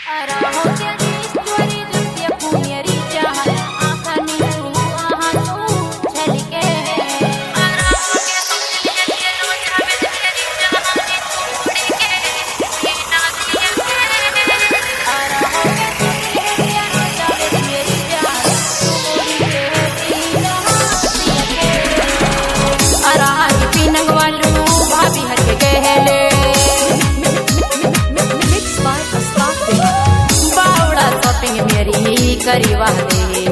करी वादे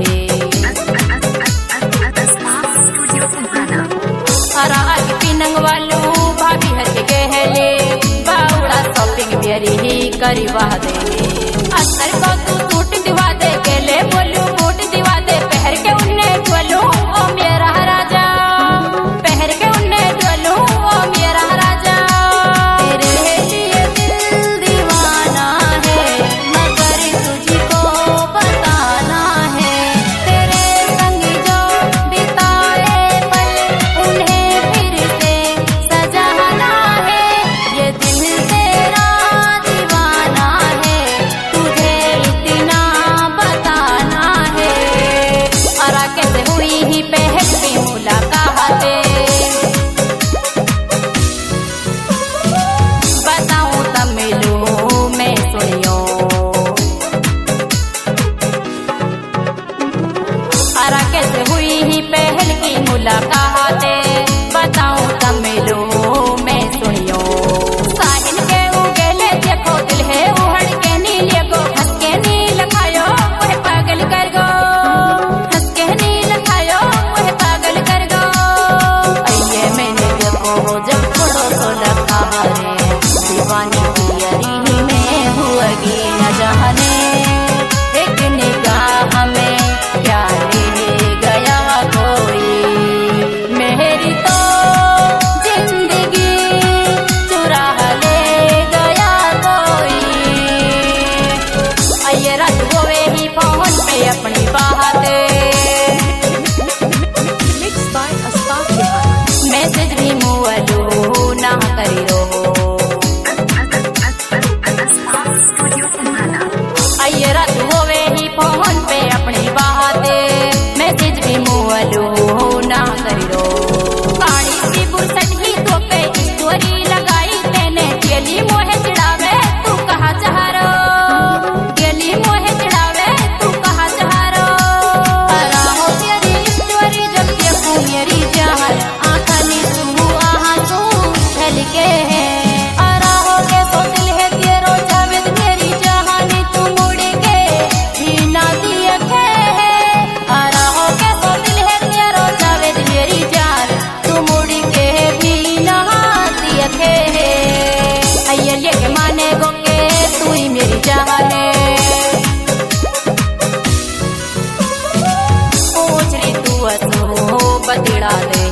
राज पिनंग वालू भाभी हर के गहले बाउड़ा शॉपिंग मेरी ही करी वादे असर को तू सूट दिवा दे केले बोलू बूट दिवा दे पहर के उन्ने बोलू ओ मेरा राजा पहर के उन्ने बोलू ओ मेरा राजा तेरे लिए दिल दीवाना है मगर तुझको बताना है तेरे संग जो बिताए पल उन्हें फिर से सजाना है ये दिल तेरा दीवाना है तुझे इतना बताना है और कैसे हुई ही पहली मुलाकातें बताऊं तमिलू में सुनियो और कैसे हुई ही पहल की मुलाकातें बताऊं तमिलू में सुनियो साहिल के उगेले देखो दिल है उहड़ के नीले को हंस के नील खायो वह पागल कर गो हंस के नील खायो वह पागल कर गो अये मैंने देखो जब थोड़ो सो लगा रे दीवानी की अरी में हुएगी न जाने एक निगाह में क्या ले गया कोई मेरी तो जिंदगी चुरा ले गया कोई अये रात होवे ही फोन पे अपनी बातें मैसेज भी मुअलू ना करी रो अये रात होवे ही फोन पे अपनी बातें मैसेज भी मुअलू ना करी रो काली सी बुरसट ही तो पे स्टोरी लगाई तेने गेली मोहे चिड़ावे तू कहाँ चाह रो गेली मोहे चिड़ावे तू कहाँ चाह रो हो तेरी स्टोरी जब देखूं मेरी जान आँखनी तू आहा तू छल के है हो के सो दिल है तेरो जावेद मेरी जहानी तू मुड़ के भी ना दिए खे हो के सो दिल है तेरो जावेद मेरी जान तू मुड़ के भी ना दिए खे अये लेके माने गो के तू ही मेरी जाने पूछ रही तू असो बतिड़ा दे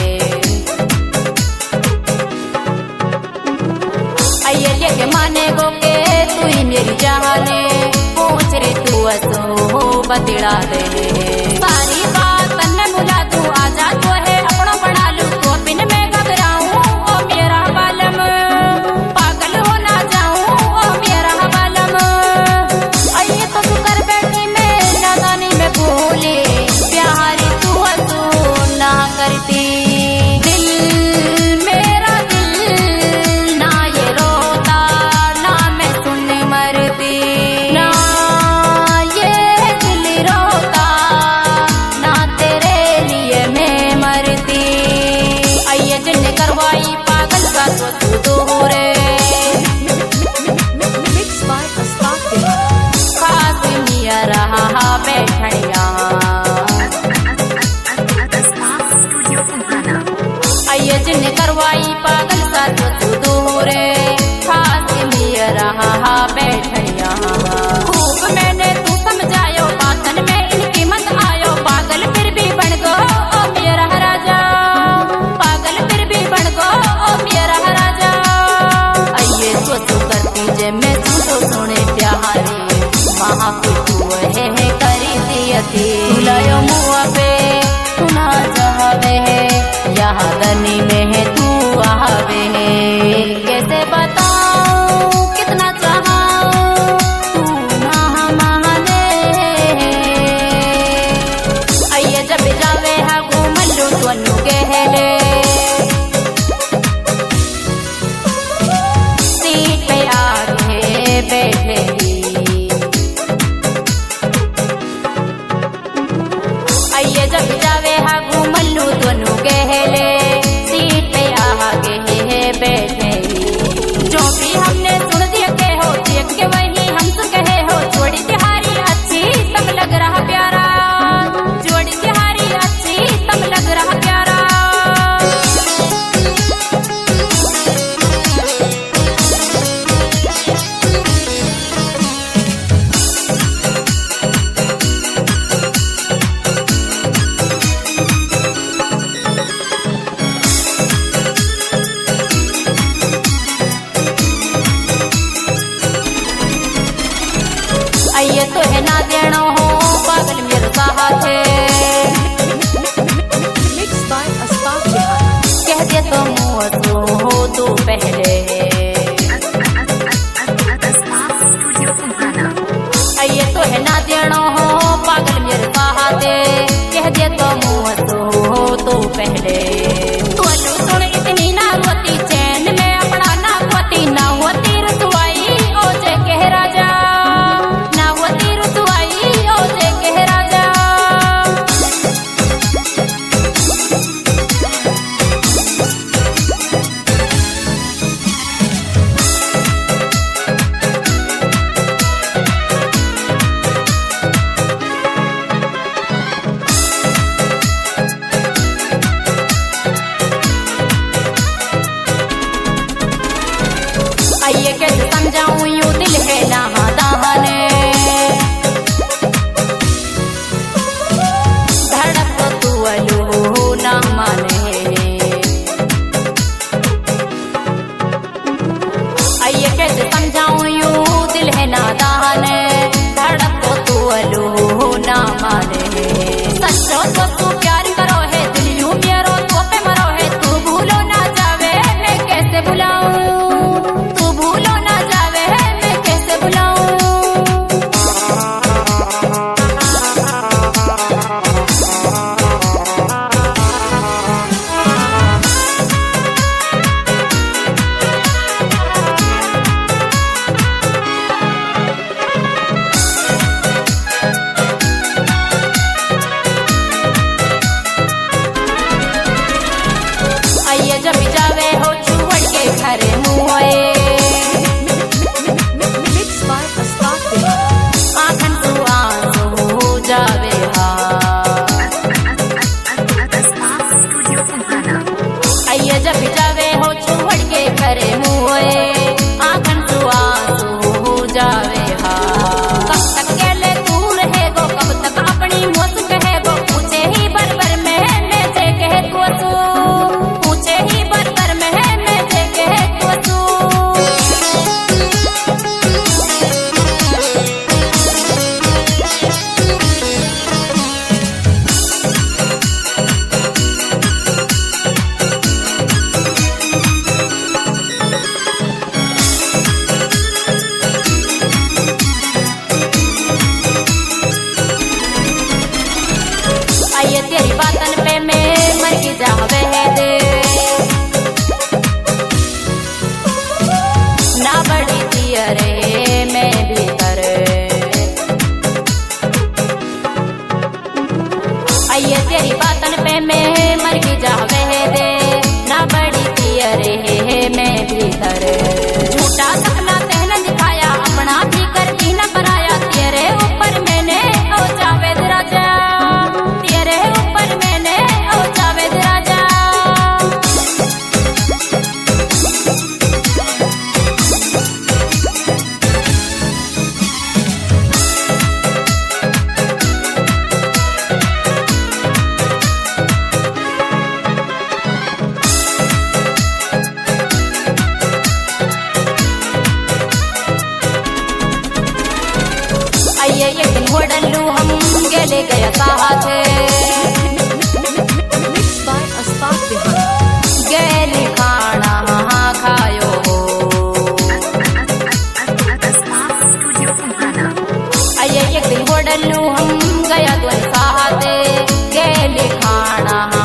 अये लेके माने गो के तू ही मेरी जाने पूछ रे तू असो बतिड़ा दे सारी बात तन्ने बुला तू आजा तो है अपना बना लू तो बिन में घबराऊं ओ मेरा बालम पागल हो ना जाऊं ओ मेरा बालम अये तो तू कर बैठी मैं नादानी में भूली प्यारी तू असो ना करती दिल मेरा दिल ना ये रोता ना मैं सुन मरती ना ये दिल रोता आइए तो है ना देना हो पागल मेरे साथ कह दे तो मुँह तो हो तू पहले आइए तो है ना देना हो पागल मेरे साथ कह दे तो मुँह तो हो तू पहले सुन इतनी ना रोती चैन में अपना ना होती ना होती रसवाई ओ जय कह राजा ना होती रसवाई ओ जय कह राजा आइए कैसे समझाऊं यूं दिल है नादान धड़क तो तू अलू ना माने आइए कैसे समझाऊं यूं दिल है नादान धड़क तो तू अलू ना माने सच्चो तो तू प्यार करो है दिल यूं मेरो तो पे मरो है तू भूलो ना जावे मैं कैसे बुलाऊं आइए जब जावे हो छुड़ के घर मुँहे आखन तू आंसू हो जावे आइए जब जावे हो छुड़ के घर मुँहे आखन तू आंसू हो जावे कब तक अकेले तू रहेगो कब तक अपनी मौत कहेगो पूछे ही बरबर में मैं जे कहे तू पूछे ही बरबर में मैं जे कहे तू आइए तेरी बातन पे मैं मर के जावे दे ना बड़ी तियरे मैं भीतर आइए तेरी बातन पे मैं मर के जावे दे ना बड़ी तियरे मैं भीतर झूठा सपना तहने दिखाया अपना भी करती न कराया तेरे ऊपर मैंने ओ जावेद राजा तेरे ऊपर मैंने ओ जावेद राजा आइए एक दिन होडलू हम गेले गया साथ गेले खाना खायो आइए एक दिन होडलू हम गया तो साथ गेले खाना